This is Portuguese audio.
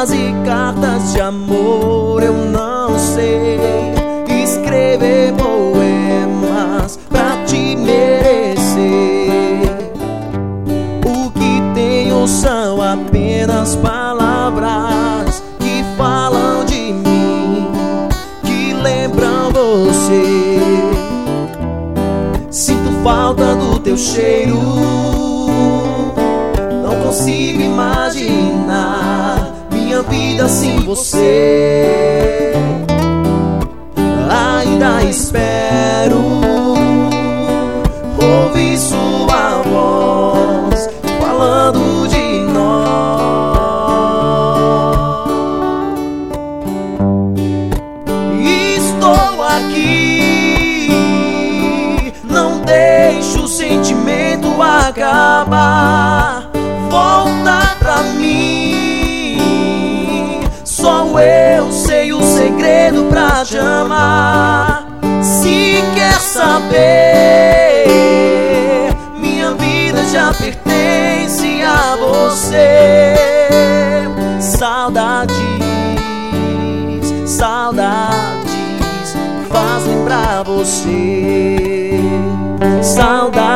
e cartas de amor. Eu não sei escrever poemas pra te merecer. O que tenho são apenas palavras que falam de mim, que lembram você. Sinto falta do teu cheiro, não consigo imaginar minha vida sem você. Ainda espero ouvir sua voz falando de nós. Estou aqui, não deixo o sentimento acabar. Volta pra mim, só eu sei o segredo pra te amar. Se quer saber, minha vida já pertence a você. Saudades, saudades faz lembrar você. Saudades